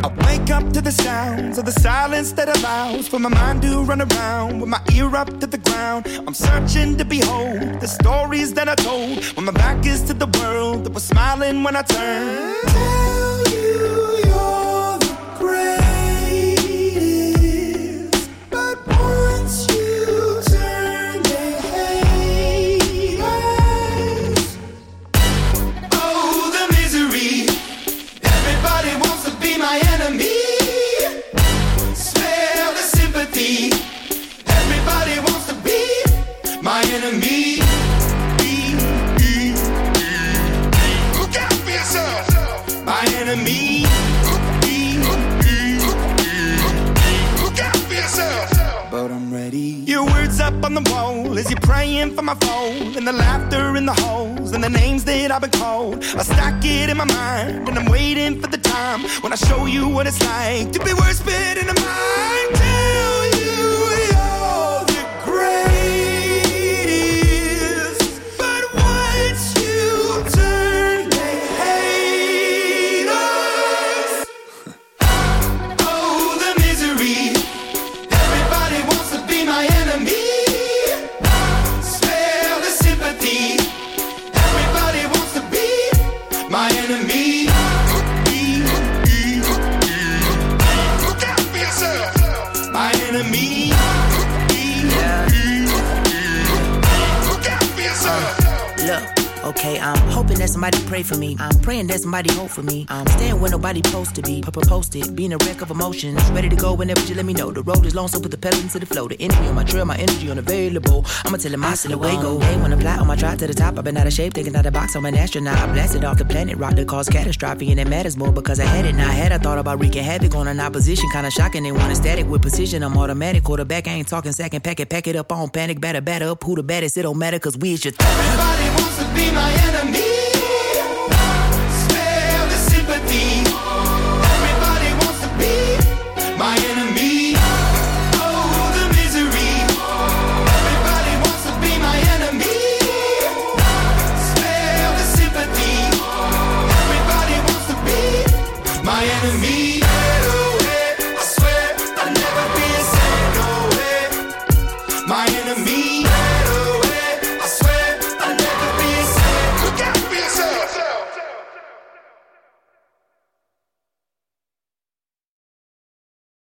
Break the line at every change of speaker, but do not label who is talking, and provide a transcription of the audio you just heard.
I wake up to the sounds of the silence that allows for my mind to run around with my ear up to the ground. I'm searching to behold the stories that I told when my back is to the world that was smiling when I turned. Tell you you're the greatest, but once you turn they hate us. Oh, the misery. Everybody wants to be my enemy. Smell the sympathy. Everybody wants to be my enemy. Look out for yourself. My enemy. Look out for yourself. But I'm ready. Your words up on the wall as you're praying for my phone, and the laughter in the holes and the names that I've been called. I stack it in my mind and I'm waiting for the time when I show you what it's like to be worse fit in the mind. Tell you you're the greatest, but once you turn they hate us. Oh, the misery. Everybody wants to be my enemy. Spare the sympathy. Everybody wants to be my enemy. Look out for yourself. My enemy. Look out for yourself.
Look, okay, I'm hoping that somebody pray for me. I'm praying that somebody hope for me. I'm staying where nobody supposed to be. Posted, being a wreck of emotions. Ready to go whenever you let me know. The road is long, so put the pedal into the flow. The enemy on my trail, my energy unavailable. I'ma tell him I still away go. Hey, when I fly on my drive to the top, I've been out of shape, thinking out the box. I'm an astronaut. I blasted off the planet, rock that caused catastrophe, and it matters more because I had it. Now I had I thought about wreaking havoc on an opposition, kinda shocking. They want a static with precision. I'm automatic, quarterback. I ain't talking second pack it up on panic, batter up. Who the baddest? It don't matter, cause we is your
Everybody wants to be my enemy.